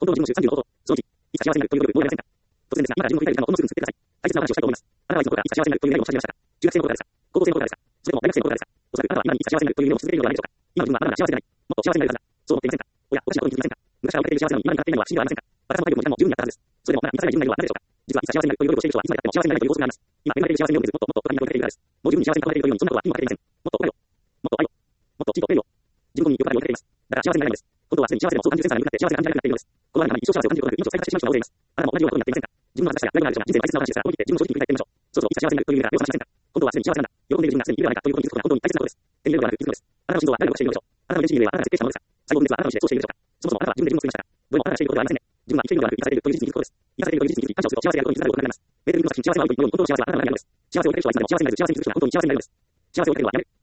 の自分の中産業のこと、その時、いつか幸せになるという能力を覚えられませんか？突然ですが、今から自分の振り返りたいものをもうすぐ作ってください。大切なお話をしたいと思います。あなたはいつの頃からいつか幸せになるという願いを持ち始めましたか？中学生の頃からですか？高校生の頃からですか？それとも大学生の頃からですか？おそらくあなたは今にいつか幸せになるという夢を続けているのではないでしょうか。今の自分はまだまだ幸せでない。もっと幸せになれるはずだ。そう思っていませんか？おや、おかしなことに気づきませんか？昔は追いかけている幸せなのに今に向かっていないのは不思議ではありませんか？私の体力も時間も十分にあったはずです。それでもまだ満たされない自分がいるのはなぜでしょうか。実は、いつか幸せになるという努力をしている人はいつまで経っても幸せになれないという法則があります。今、追いかけている幸せにを見ず、もっともっと他に追いかけているからです。もう十分に幸せに変われているというように、そんなことは今かけていません。もっと他よ。もっと愛よ。もっと地位と名誉。自分に横から追いかけています。だから幸せになれないのです。本当はすでに幸せでもそう感じるセンサーが向かって幸せが感じられなくなっているのです。このあなたに一生幸せを感じることなく命を再活してしまう人が大勢います。あなたも同じようなことになっていませんか？自分の恥ずかしさや裏切られる人が人生の大切な話ですから、思い切って自分を正直に振り返ってみましょう。そろそろいつか幸せになるという夢が目を覚ましませんか？本当はすでに幸せなんだ。喜んでいる自分がすでにいるではないかということに気づくことが本当に大切なことです。手に入れるのではなく気づくのです。あなたの心臓は誰が動かしているのでしょう。あなたの電子夢はあなたが設定したものですか？細胞分裂はあなたの意思でそうしているでしょうか？そもそもあなたは自分で自分を作りましたか？どれもあなたがしていることではありませんね。自分は生きているのではなく生かされているという事実に気づくことです。生かされているという事実に気づき感謝をすると幸せであることに気づかれることになります。メーテルの作品幸せは青いというように本当の幸せはあなたの中にあるのです。幸せを追いかける人はいつまでも幸せに続く人が本当に幸せになるのです。幸せを追いかけるのはやめる。